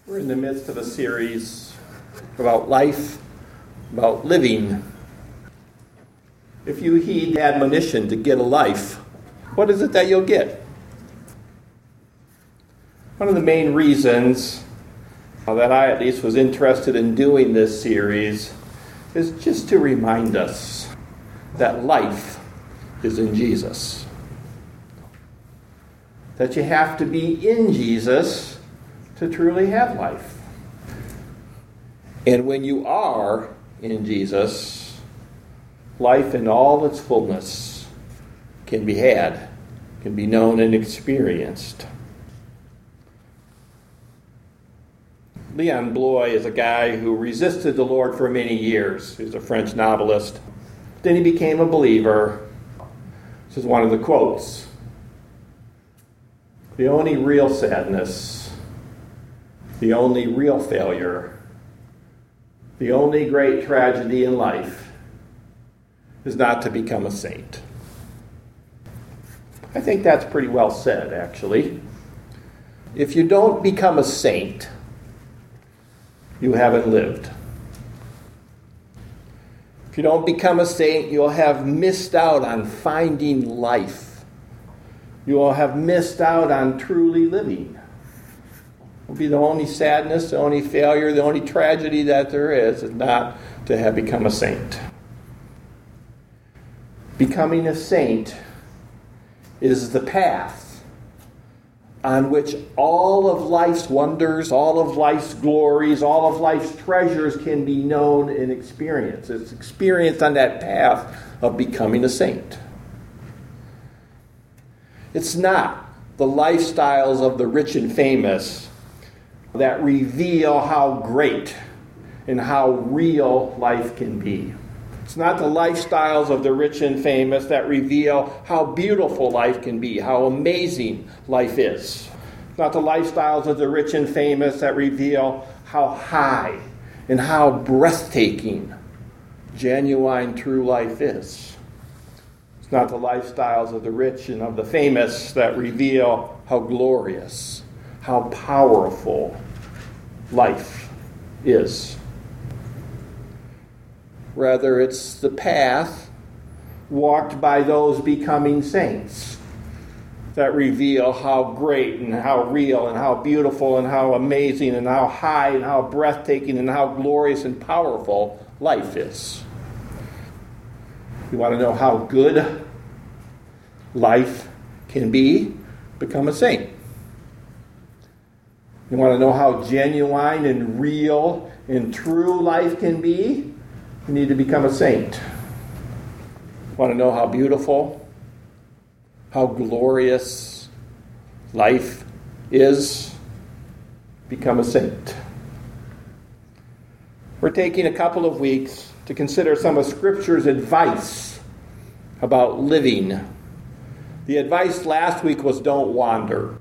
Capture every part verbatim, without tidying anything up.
We're in the midst of a series about life, about living. If you heed the admonition to get a life, what is it that you'll get? One of the main reasons that I at least was interested in doing this series is just to remind us that life is in Jesus. That you have to be in Jesus to truly have life. And when you are in Jesus, life in all its fullness can be had, can be known and experienced. Leon Bloy is a guy who resisted the Lord for many years. He was a French novelist. Then he became a believer. This is one of the quotes. The only real sadness, the only real failure, the only great tragedy in life is not to become a saint. I think that's pretty well said, actually. If you don't become a saint, you haven't lived. If you don't become a saint, you'll have missed out on finding life. You will have missed out on truly living. It will be the only sadness, the only failure, the only tragedy that there is, is not to have become a saint. Becoming a saint is the path on which all of life's wonders, all of life's glories, all of life's treasures can be known and experienced. It's experienced on that path of becoming a saint. It's not the lifestyles of the rich and famous that reveal how great and how real life can be. It's not the lifestyles of the rich and famous that reveal how beautiful life can be, how amazing life is. It's not the lifestyles of the rich and famous that reveal how high and how breathtaking genuine true life is. It's not the lifestyles of the rich and of the famous that reveal how glorious, how powerful life is. Rather, it's the path walked by those becoming saints that reveal how great and how real and how beautiful and how amazing and how high and how breathtaking and how glorious and powerful life is. You want to know how good life can be? Become a saint. You want to know how genuine and real and true life can be? You need to become a saint. Want to know how beautiful, how glorious life is? Become a saint. We're taking a couple of weeks to consider some of Scripture's advice about living. The advice last week was don't wander.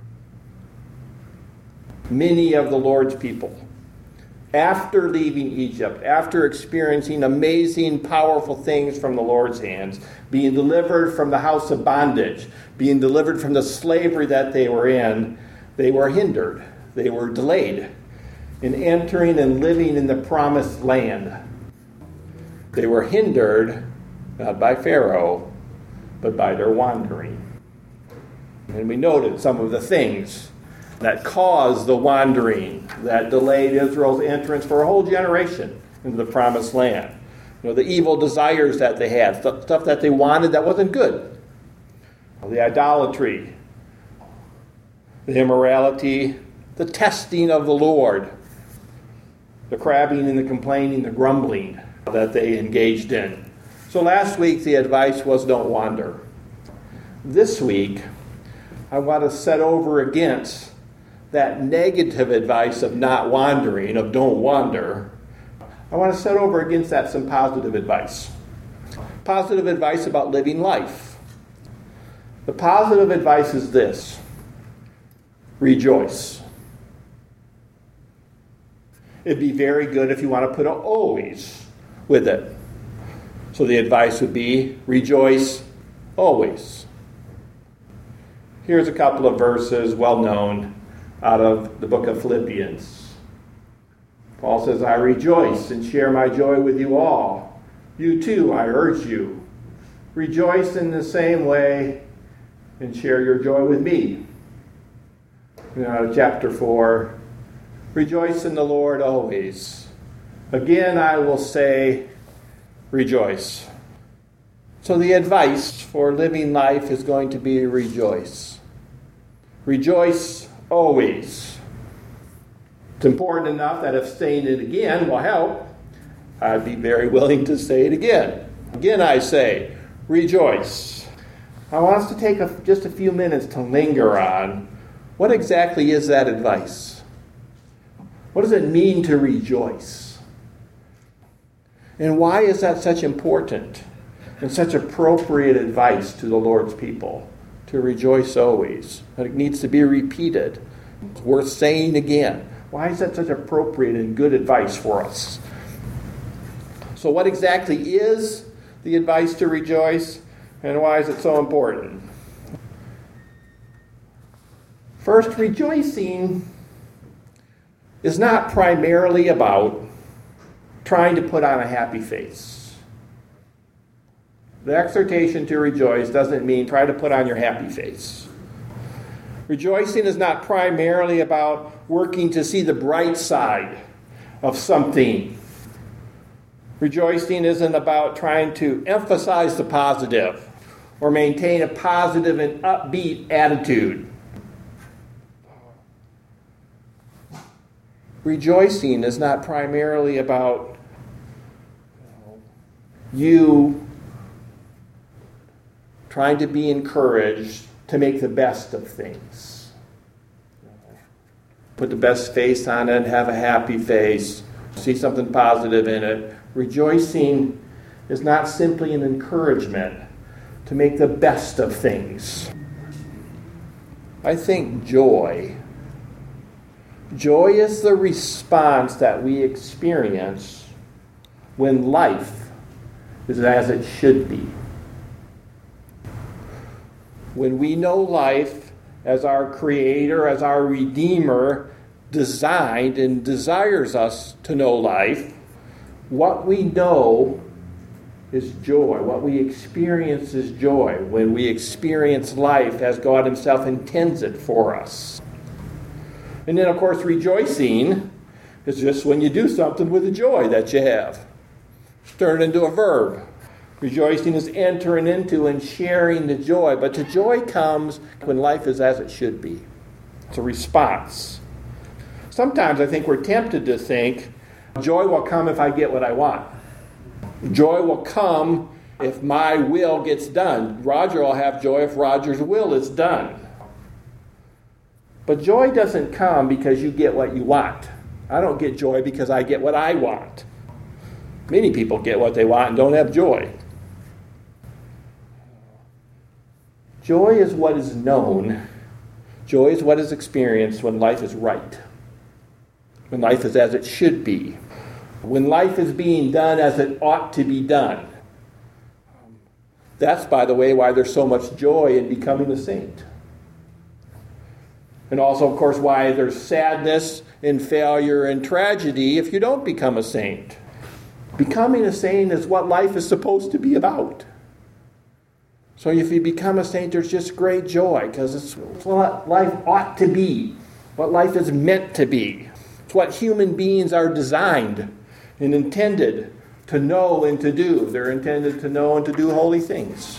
Many of the Lord's people, after leaving Egypt, after experiencing amazing, powerful things from the Lord's hands, being delivered from the house of bondage, being delivered from the slavery that they were in, they were hindered, they were delayed in entering and living in the promised land. They were hindered not by Pharaoh, but by their wandering. And we noted some of the things that caused the wandering, that delayed Israel's entrance for a whole generation into the promised land. You know, the evil desires that they had, st- stuff that they wanted that wasn't good. The idolatry, the immorality, the testing of the Lord, the crabbing and the complaining, the grumbling that they engaged in. So last week the advice was don't wander. This week I want to set over against that negative advice of not wandering, of don't wander. I want to set over against that some positive advice. Positive advice about living life. The positive advice is this: rejoice. It'd be very good if you want to put an always with it. So the advice would be rejoice always. Here's a couple of verses well known out of the book of Philippians. Paul says, I rejoice and share my joy with you all. You too, I urge you. Rejoice in the same way and share your joy with me. You know, chapter four, rejoice in the Lord always. Again, I will say, rejoice. So the advice for living life is going to be rejoice. Rejoice always. It's important enough that if saying it again will help, I'd be very willing to say it again. Again, I say, rejoice. I want us to take a, just a few minutes to linger on what exactly is that advice. What does it mean to rejoice? And why is that such important and such appropriate advice to the Lord's people? To rejoice always. It needs to be repeated. It's worth saying again. Why is that such appropriate and good advice for us? So what exactly is the advice to rejoice, and why is it so important? First, rejoicing is not primarily about trying to put on a happy face. The exhortation to rejoice doesn't mean try to put on your happy face. Rejoicing is not primarily about working to see the bright side of something. Rejoicing isn't about trying to emphasize the positive or maintain a positive and upbeat attitude. Rejoicing is not primarily about you trying to be encouraged to make the best of things. Put the best face on it, have a happy face, see something positive in it. Rejoicing is not simply an encouragement to make the best of things. I think joy, joy is the response that we experience when life is as it should be. When we know life as our Creator, as our Redeemer, designed and desires us to know life, what we know is joy. What we experience is joy when we experience life as God Himself intends it for us. And then, of course, rejoicing is just when you do something with the joy that you have. Turn it into a verb. Rejoicing is entering into and sharing the joy. But the joy comes when life is as it should be. It's a response. Sometimes I think we're tempted to think, joy will come if I get what I want. Joy will come if my will gets done. Roger will have joy if Roger's will is done. But joy doesn't come because you get what you want. I don't get joy because I get what I want. Many people get what they want and don't have joy. Joy is what is known. Joy is what is experienced when life is right. When life is as it should be. When life is being done as it ought to be done. That's, by the way, why there's so much joy in becoming a saint. And also, of course, why there's sadness and failure and tragedy if you don't become a saint. Becoming a saint is what life is supposed to be about. So if you become a saint, there's just great joy because it's what life ought to be, what life is meant to be. It's what human beings are designed and intended to know and to do. They're intended to know and to do holy things.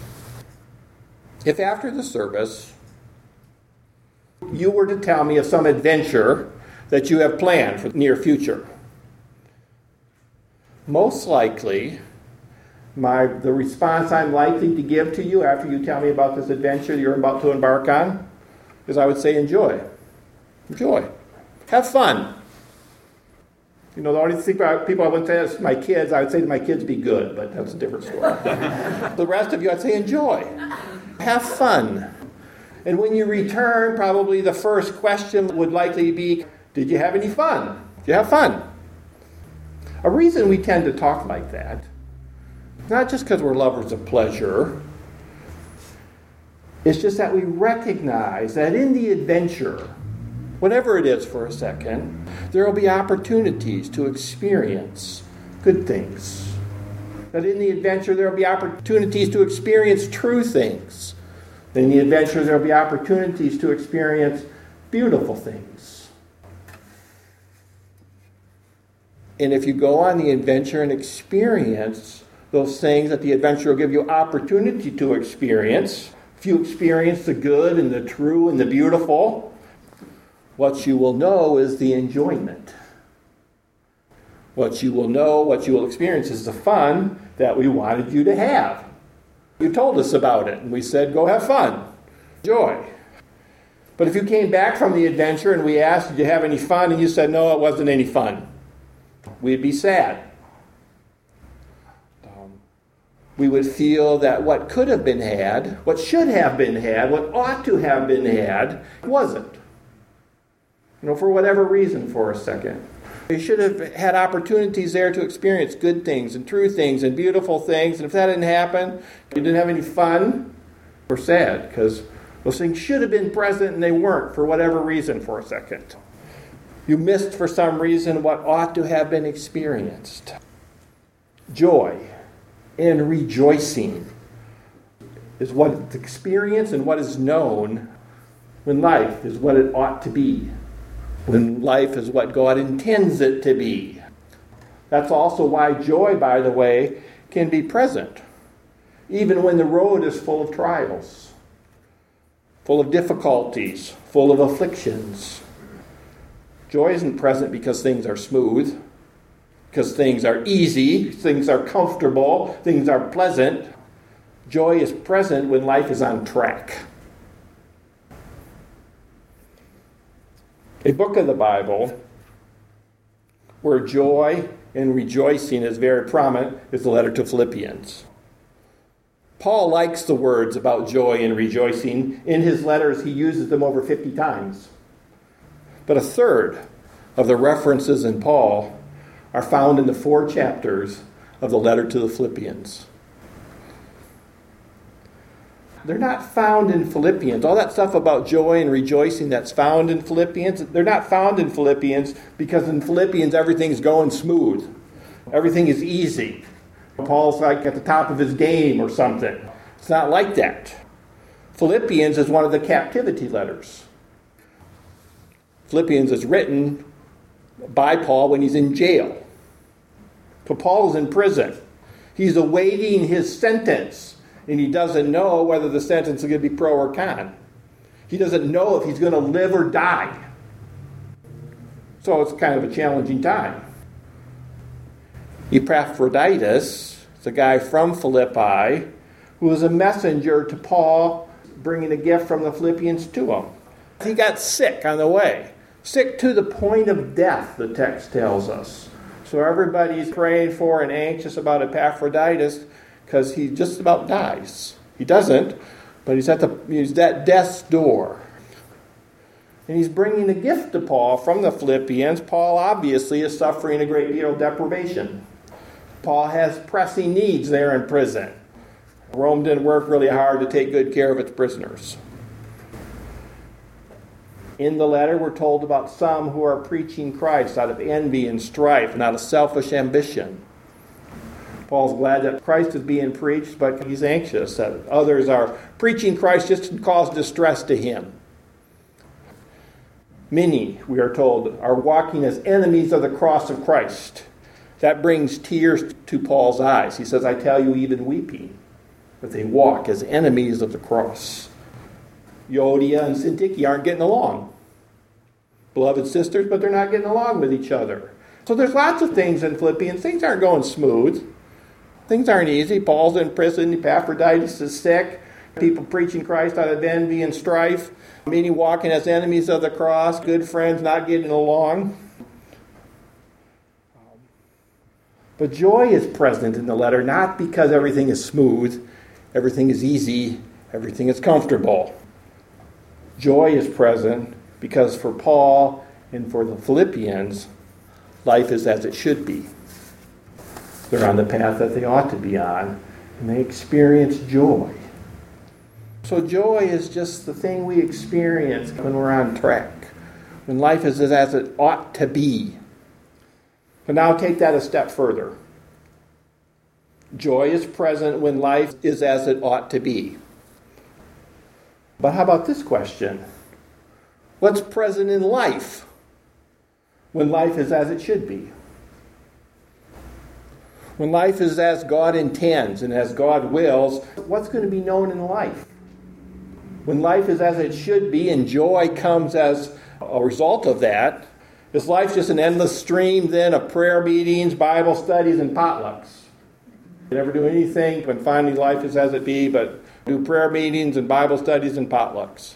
If after the service you were to tell me of some adventure that you have planned for the near future, most likely My, the response I'm likely to give to you after you tell me about this adventure you're about to embark on is I would say enjoy. Enjoy. Have fun. You know, the only thing about people I wouldn't say to my kids, I would say to my kids, be good, but that's a different story. The rest of you, I'd say enjoy. Have fun. And when you return, probably the first question would likely be, did you have any fun? Did you have fun? A reason we tend to talk like that, not just because we're lovers of pleasure, it's just that we recognize that in the adventure, whatever it is for a second, there will be opportunities to experience good things. That in the adventure there will be opportunities to experience true things. In the adventure there will be opportunities to experience beautiful things. And if you go on the adventure and experience those things that the adventure will give you opportunity to experience, if you experience the good and the true and the beautiful, what you will know is the enjoyment. What you will know, what you will experience is the fun that we wanted you to have. You told us about it, and we said, go have fun. Joy. But if you came back from the adventure and we asked, did you have any fun? And you said, no, it wasn't any fun. We'd be sad. Um, we would feel that what could have been had, what should have been had, what ought to have been had, wasn't. You know, for whatever reason for a second. You should have had opportunities there to experience good things and true things and beautiful things. And if that didn't happen, you didn't have any fun, we're sad because those things should have been present and they weren't for whatever reason for a second. You missed for some reason what ought to have been experienced. Joy and rejoicing is what is experienced and what is known when life is what it ought to be. When life is what God intends it to be. That's also why joy, by the way, can be present, even when the road is full of trials, full of difficulties, full of afflictions. Joy isn't present because things are smooth, because things are easy, things are comfortable, things are pleasant. Joy is present when life is on track. A book of the Bible where joy and rejoicing is very prominent is the letter to Philippians. Paul likes the words about joy and rejoicing. In his letters, he uses them over fifty times. But a third of the references in Paul are found in the four chapters of the letter to the Philippians. They're not found in Philippians. All that stuff about joy and rejoicing that's found in Philippians, they're not found in Philippians because in Philippians everything's going smooth. Everything is easy. Paul's like at the top of his game or something. It's not like that. Philippians is one of the captivity letters. Philippians is written by Paul when he's in jail. So Paul is in prison. He's awaiting his sentence. And he doesn't know whether the sentence is going to be pro or con. He doesn't know if he's going to live or die. So it's kind of a challenging time. Epaphroditus, the guy from Philippi, who was a messenger to Paul, bringing a gift from the Philippians to him. He got sick on the way. Sick to the point of death, the text tells us. So everybody's praying for and anxious about Epaphroditus, because he just about dies. He doesn't, but he's at the he's at death's door. And he's bringing a gift to Paul from the Philippians. Paul obviously is suffering a great deal of deprivation. Paul has pressing needs there in prison. Rome didn't work really hard to take good care of its prisoners. In the letter, we're told about some who are preaching Christ out of envy and strife and out of selfish ambition. Paul's glad that Christ is being preached, but he's anxious that others are preaching Christ just to cause distress to him. Many, we are told, are walking as enemies of the cross of Christ. That brings tears to Paul's eyes. He says, I tell you, even weeping, that they walk as enemies of the cross. Euodia and Syntyche aren't getting along. Beloved sisters, but they're not getting along with each other. So there's lots of things in Philippians. Things aren't going smooth. Things aren't easy. Paul's in prison. Epaphroditus is sick. People preaching Christ out of envy and strife. Many walking as enemies of the cross. Good friends not getting along. But joy is present in the letter, not because everything is smooth, everything is easy, everything is comfortable. Joy is present because for Paul and for the Philippians, life is as it should be. They're on the path that they ought to be on, and they experience joy. So joy is just the thing we experience when we're on track, When life is as it ought to be. But now take that a step further. Joy is present when life is as it ought to be. But how about this question? What's present in life when life is as it should be? When life is as God intends and as God wills, what's going to be known in life? When life is as it should be and joy comes as a result of that, is life just an endless stream then of prayer meetings, Bible studies, and potlucks? You never do anything when finally life is as it be, but do prayer meetings and Bible studies and potlucks.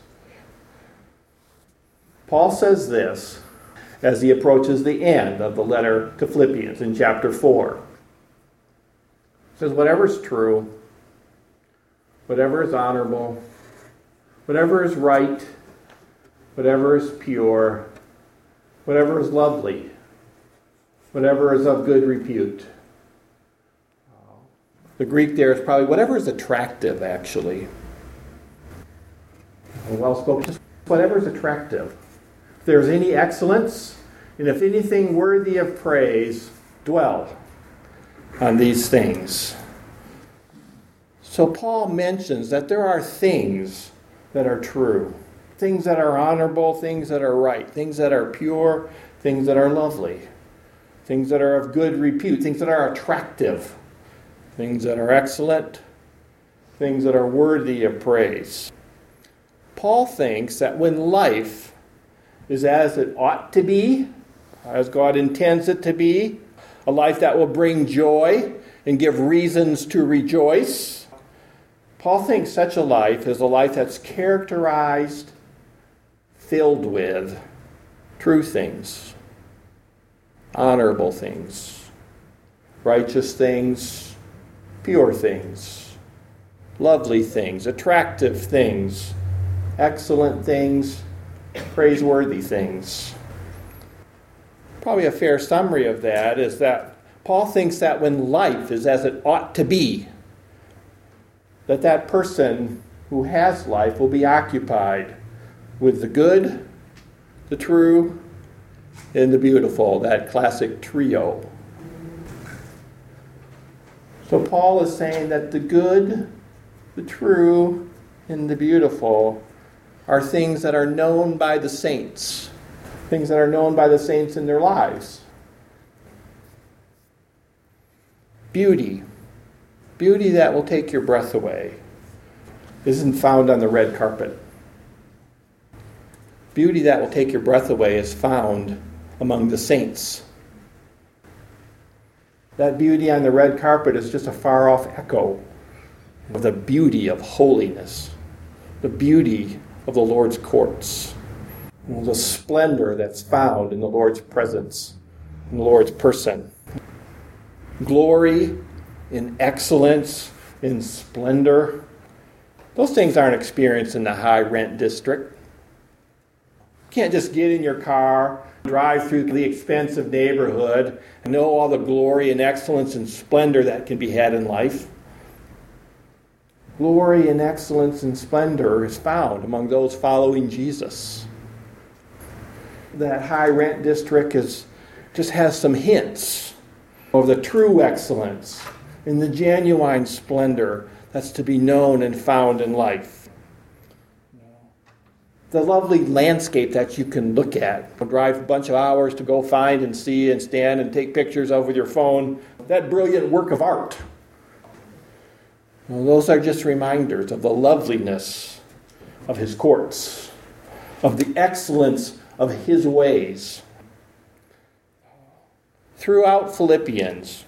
Paul says this as he approaches the end of the letter to Philippians in chapter four. He says, whatever is true, whatever is honorable, whatever is right, whatever is pure, whatever is lovely, whatever is of good repute. The Greek there is probably whatever is attractive, actually. Well spoken, just whatever is attractive. If there's any excellence, and if anything worthy of praise, dwell on these things. So Paul mentions that there are things that are true, things that are honorable, things that are right, things that are pure, things that are lovely, things that are of good repute, things that are attractive, things that are excellent, things that are worthy of praise. Paul thinks that when life is as it ought to be, as God intends it to be, a life that will bring joy and give reasons to rejoice, Paul thinks such a life is a life that's characterized, filled with true things, honorable things, righteous things, pure things, lovely things, attractive things, excellent things, praiseworthy things. Probably a fair summary of that is that Paul thinks that when life is as it ought to be, that that person who has life will be occupied with the good, the true, and the beautiful, that classic trio. So Paul is saying that the good, the true, and the beautiful are things that are known by the saints, things that are known by the saints in their lives. Beauty, beauty that will take your breath away, isn't found on the red carpet. Beauty that will take your breath away is found among the saints. That beauty on the red carpet is just a far-off echo of the beauty of holiness, the beauty of the Lord's courts, and the splendor that's found in the Lord's presence, in the Lord's person. Glory, in excellence, in splendor, those things aren't experienced in the high-rent district. You can't just get in your car, drive through the expensive neighborhood, and know all the glory and excellence and splendor that can be had in life. Glory and excellence and splendor is found among those following Jesus. That high-rent district is just has some hints of the true excellence and the genuine splendor that's to be known and found in life. The lovely landscape that you can look at, drive a bunch of hours to go find and see and stand and take pictures of with your phone, that brilliant work of art. Well, those are just reminders of the loveliness of his courts, of the excellence of his ways. Throughout Philippians,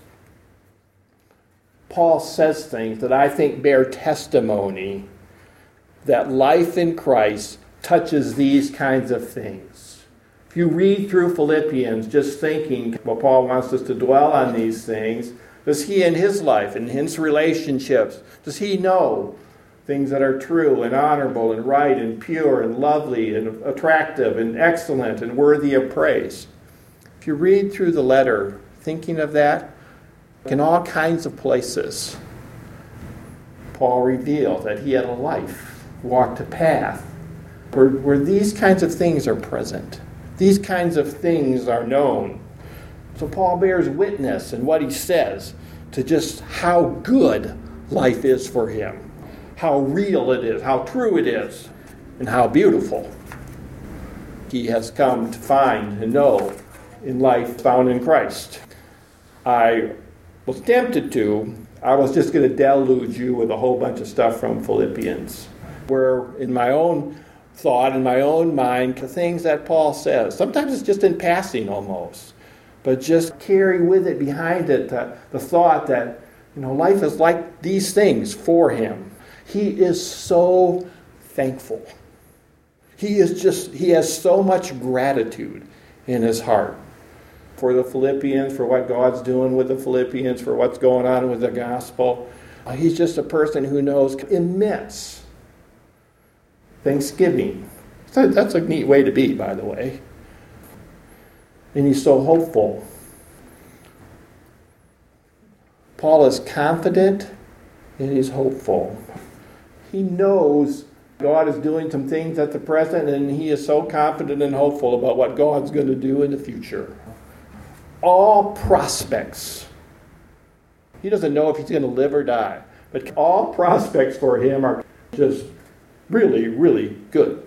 Paul says things that I think bear testimony that life in Christ touches these kinds of things. If you read through Philippians just thinking, well, Paul wants us to dwell on these things, does he in his life, in his relationships, does he know things that are true and honorable and right and pure and lovely and attractive and excellent and worthy of praise? If you read through the letter thinking of that, in all kinds of places, Paul revealed that he had a life, walked a path, where, where these kinds of things are present. These kinds of things are known. So Paul bears witness in what he says to just how good life is for him, how real it is, how true it is, and how beautiful he has come to find and know in life found in Christ. I was tempted to, I was just going to deluge you with a whole bunch of stuff from Philippians, where in my own thought, in my own mind, the things that Paul says, sometimes it's just in passing almost, but just carry with it behind it the, the thought that, you know, life is like these things for him. He is so thankful. He is just, he has so much gratitude in his heart for the Philippians, for what God's doing with the Philippians, for what's going on with the gospel. He's just a person who knows immense thanksgiving. So that's a neat way to be, by the way. And he's so hopeful. Paul is confident and he's hopeful. He knows God is doing some things at the present, and he is so confident and hopeful about what God's going to do in the future. All prospects. He doesn't know if he's going to live or die, but all prospects for him are just really, really good.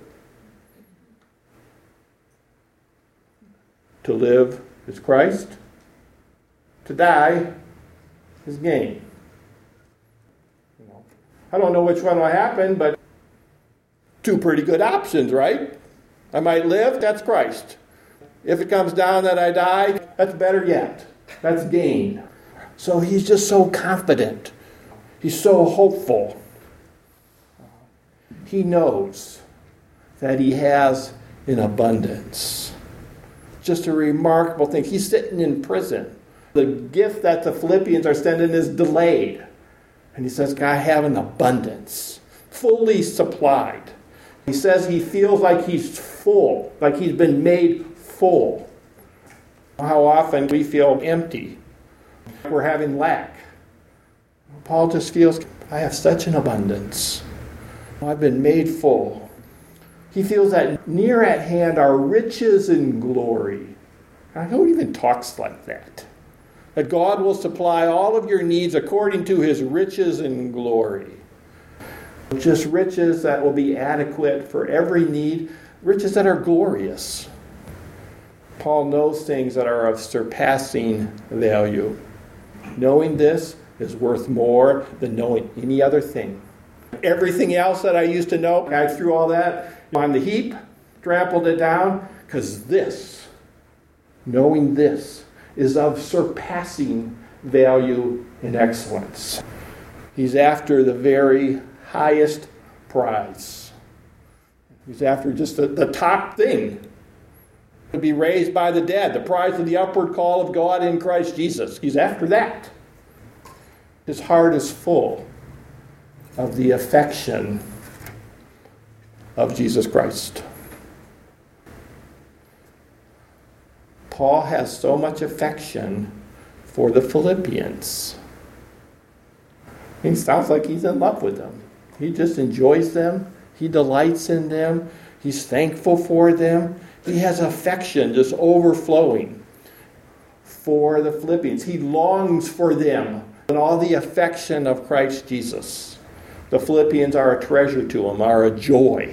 To live is Christ. To die is gain. You know, I don't know which one will happen, but two pretty good options, right? I might live, that's Christ. If it comes down that I die, that's better yet. That's gain. So he's just so confident. He's so hopeful. He knows that he has an abundance. Just a remarkable thing. He's sitting in prison. The gift that the Philippians are sending is delayed. And he says, I have an abundance, fully supplied. He says he feels like he's full, like he's been made full. How often we feel empty. We're having lack. Paul just feels, I have such an abundance. I've been made full. He feels that near at hand are riches and glory. Who even talks like that? That God will supply all of your needs according to his riches and glory. Just riches that will be adequate for every need, riches that are glorious. Paul knows things that are of surpassing value. Knowing this is worth more than knowing any other thing. Everything else that I used to know, I threw all that on the heap, trampled it down, because this, knowing this, is of surpassing value and excellence. He's after the very highest prize. He's after just the, the top thing. To be raised by the dead, the prize of the upward call of God in Christ Jesus. He's after that. His heart is full of the affection of Jesus Christ. Paul has so much affection for the Philippians. He sounds like he's in love with them. He just enjoys them. He delights in them. He's thankful for them. He has affection just overflowing for the Philippians. He longs for them and all the affection of Christ Jesus. The Philippians are a treasure to him, are a joy.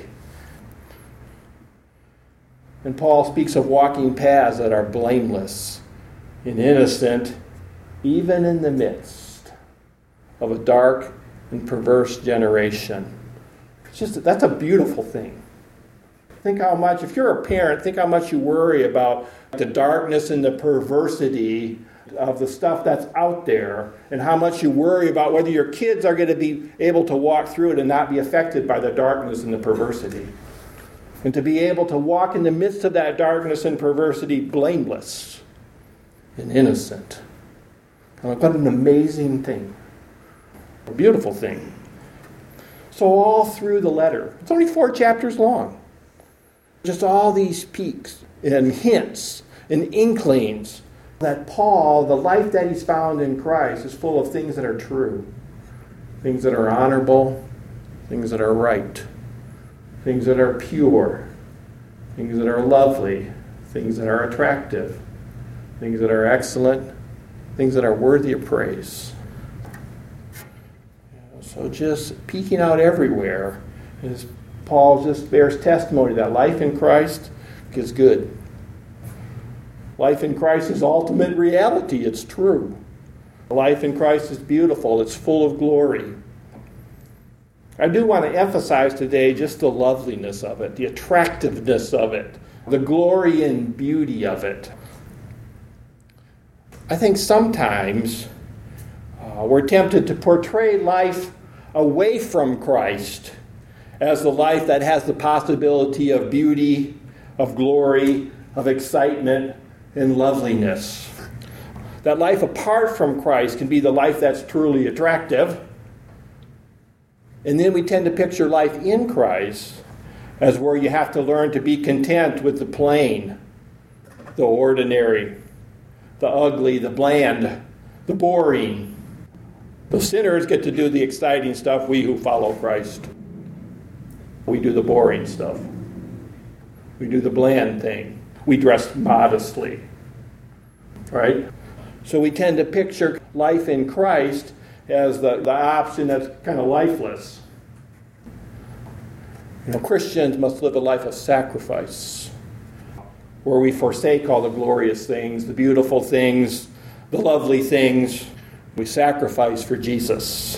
And Paul speaks of walking paths that are blameless and innocent, even in the midst of a dark and perverse generation. It's just, that's a beautiful thing. Think how much, if you're a parent, think how much you worry about the darkness and the perversity of the stuff that's out there, and how much you worry about whether your kids are going to be able to walk through it and not be affected by the darkness and the perversity. And to be able to walk in the midst of that darkness and perversity blameless and innocent. What an amazing thing. A beautiful thing. So all through the letter, it's only four chapters long. Just all these peaks and hints and inklings that Paul, the life that he's found in Christ, is full of things that are true. Things that are honorable. Things that are right. Things that are pure. Things that are lovely. things that are attractive, things that are excellent, things that are worthy of praise. So just peeking out everywhere, as Paul just bears testimony that life in Christ is good. Life in Christ is ultimate reality. It's true. Life in Christ is beautiful. It's full of glory. I do want to emphasize today just the loveliness of it, the attractiveness of it, the glory and beauty of it. I think sometimes uh, we're tempted to portray life away from Christ as the life that has the possibility of beauty, of glory, of excitement, and loveliness. That life apart from Christ can be the life that's truly attractive. And then we tend to picture life in Christ as where you have to learn to be content with the plain, the ordinary, the ugly, the bland, the boring. The sinners get to do the exciting stuff. We who follow Christ, we do the boring stuff. We do the bland thing. We dress modestly. Right? So we tend to picture life in Christ as the, the option that's kind of lifeless. You know, Christians must live a life of sacrifice, where we forsake all the glorious things, the beautiful things, the lovely things. We sacrifice for Jesus.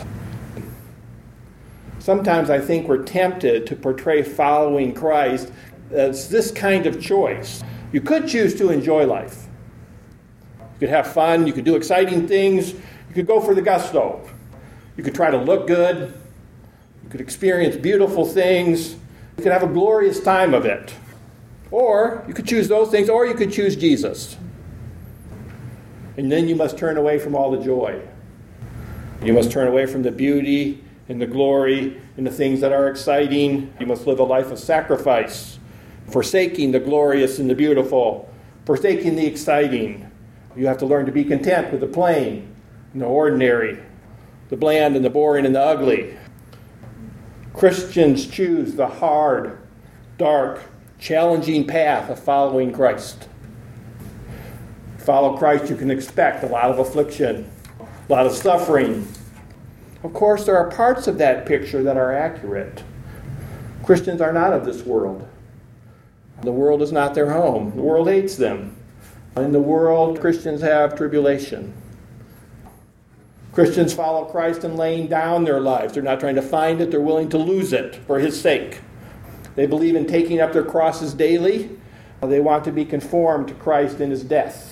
Sometimes I think we're tempted to portray following Christ as this kind of choice. You could choose to enjoy life. You could have fun. You could do exciting things. You could go for the gusto. You could try to look good. You could experience beautiful things. You could have a glorious time of it. Or you could choose those things, or you could choose Jesus. And then you must turn away from all the joy. You must turn away from the beauty and the glory and the things that are exciting. You must live a life of sacrifice, forsaking the glorious and the beautiful, forsaking the exciting. You have to learn to be content with the plain and the ordinary, the bland and the boring and the ugly. Christians choose the hard, dark, challenging path of following Christ. Follow Christ, you can expect a lot of affliction, a lot of suffering. Of course, there are parts of that picture that are accurate. Christians are not of this world. The world is not their home. The world hates them. In the world, Christians have tribulation. Christians follow Christ in laying down their lives. They're not trying to find it. They're willing to lose it for His sake. They believe in taking up their crosses daily. They want to be conformed to Christ in His death.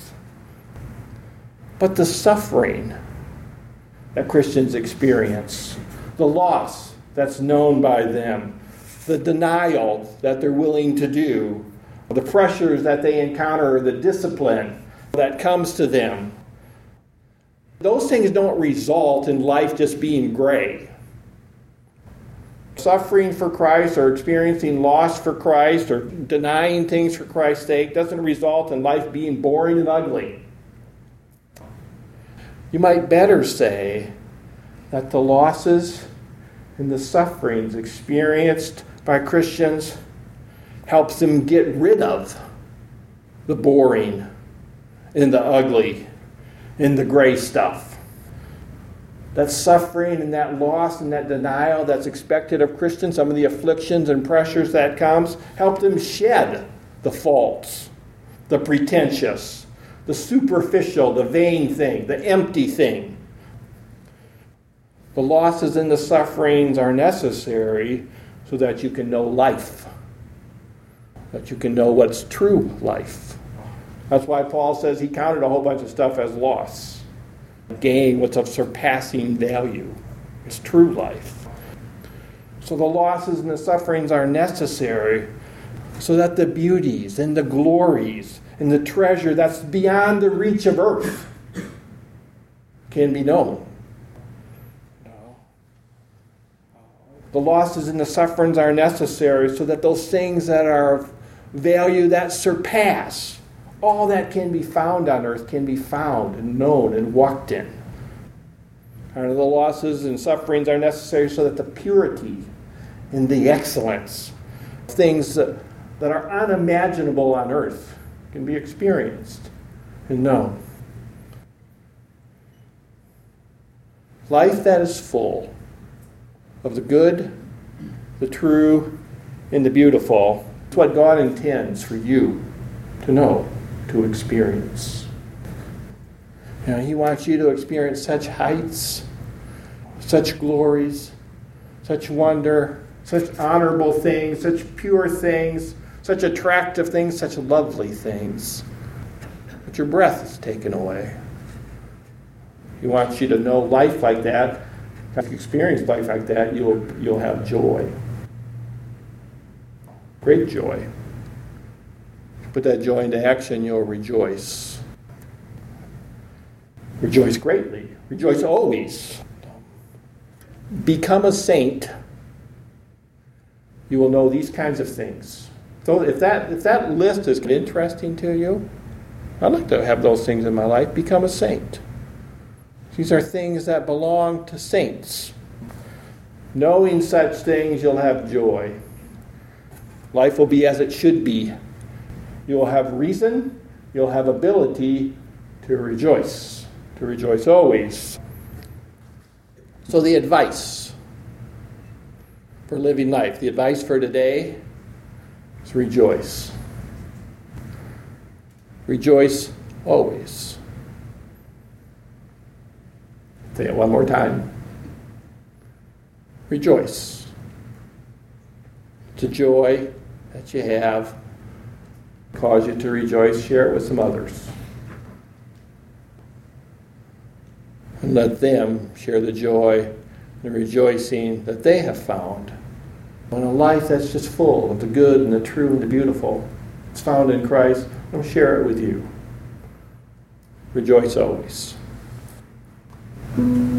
But the suffering that Christians experience, the loss that's known by them, the denial that they're willing to do, the pressures that they encounter, the discipline that comes to them, those things don't result in life just being gray. Suffering for Christ or experiencing loss for Christ or denying things for Christ's sake doesn't result in life being boring and ugly. You might better say that the losses and the sufferings experienced by Christians helps them get rid of the boring and the ugly and the gray stuff. That suffering and that loss and that denial that's expected of Christians, some of the afflictions and pressures that comes, help them shed the false, the pretentious, the superficial, the vain thing, the empty thing. The losses and the sufferings are necessary so that you can know life, that you can know what's true life. That's why Paul says he counted a whole bunch of stuff as loss. Gain what's of surpassing value. It's true life. So the losses and the sufferings are necessary so that the beauties and the glories and the treasure that's beyond the reach of earth can be known. The losses and the sufferings are necessary so that those things that are of value that surpass all that can be found on earth can be found and known and walked in. And the losses and sufferings are necessary so that the purity and the excellence, things that, that are unimaginable on earth, can be experienced and known. Life that is full of the good, the true, and the beautiful. It's what God intends for you to know, to experience. You know, He wants you to experience such heights, such glories, such wonder, such honorable things, such pure things, such attractive things, such lovely things. But your breath is taken away. He wants you to know life like that. If you experience life like that, you'll, you'll have joy. Great joy. Put that joy into action, you'll rejoice. Rejoice greatly. Rejoice always. Become a saint. You will know these kinds of things. So if that if that list is interesting to you, I'd like to have those things in my life. Become a saint. These are things that belong to saints. Knowing such things, you'll have joy. Life will be as it should be. You'll have reason. You'll have ability to rejoice. To rejoice always. So the advice for living life, the advice for today is rejoice. Rejoice always. Say it one more time. Rejoice. It's a joy that you have. Cause you to rejoice. Share it with some others. And let them share the joy, the rejoicing that they have found. In a life that's just full of the good and the true and the beautiful. It's found in Christ. I'll share it with you. Rejoice always.